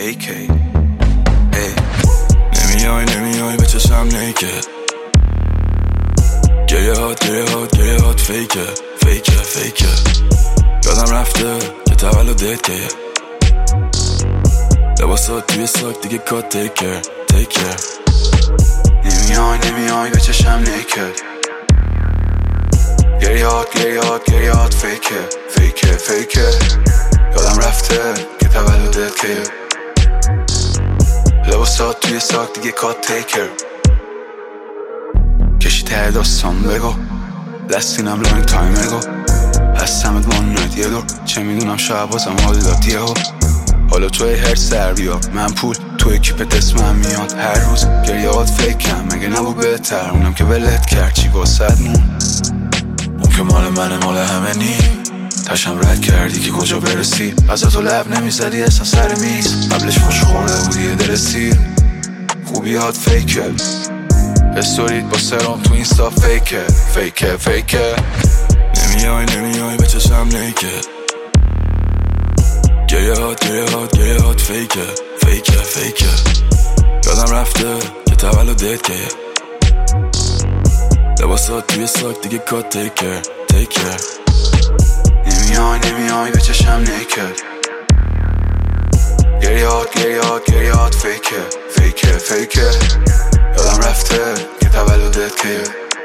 فیکی نمیای به چشم نیکه گریه هات فیکه یادم رفته که تولدت که لباسات توی ساک دیگه کات تیکر نمیای به چشم نیکه گریه هات فیکه یادم رفته که تولدت که لباسات توی ساک دیگه کات تیکر کشی ته داستان بگو لستینم لانگ تایم اگو هستمت مانویت یه دور چه میدونم شاید بازم حال داد یهو حالا توی هر سر بیا من پول تو اکیپت اسمم میاد هر روز گریهات فیکم مگه نبود بهتر اونم که ولت کرد چی واسد مون اون که مال منه مال همه نی تشم رد کردی که کجا برسی از تو لب نمیزدی اصلا سر میز قبلش خوش خورده بودی درستی خوبیات فیکه استوریت با سرام تو اینستا فیکه نمیای به چشم نیکه گریه هات فیکه یادم رفته که تولدت که لباسات توی ساک دیگه کات تیکر نمیای به چشم نیکه گریه هات فیکه یادم رفته که تولدت که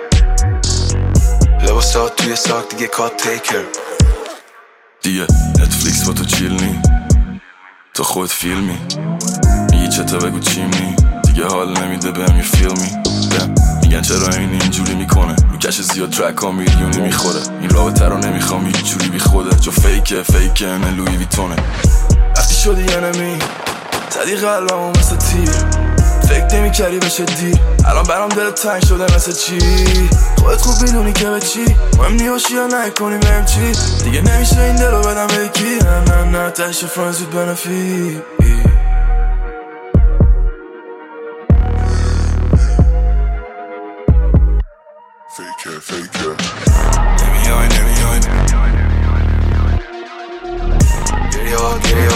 لباسات توی ساک دیگه کات تیکر دیگه نتفلیکس با تو چیل نی تو خود فیلمی میگی چطور بگو چیمنی دیگه حال نمیده بهم یه فیلمی میگن چرا اینجوری میکنه رو کش زیاد ترک ها میلیونی میخوره این رابطه رو نمیخوام هیچ جوری بی خوده جو فیکه نه لوی ویتونه وقتی شدی انمی زدی قلبمو مثل تیر فکر نمی‌کردی بشه دیر الان برام دلت تنگ شده مثل چی خودت خوب میدونی که به چی مهم نیاشی یا نکنی بهم چی دیگه نمیشه این دلو بدم به یکی نه تش فرانز وید بنفی فیکه نمیای گریه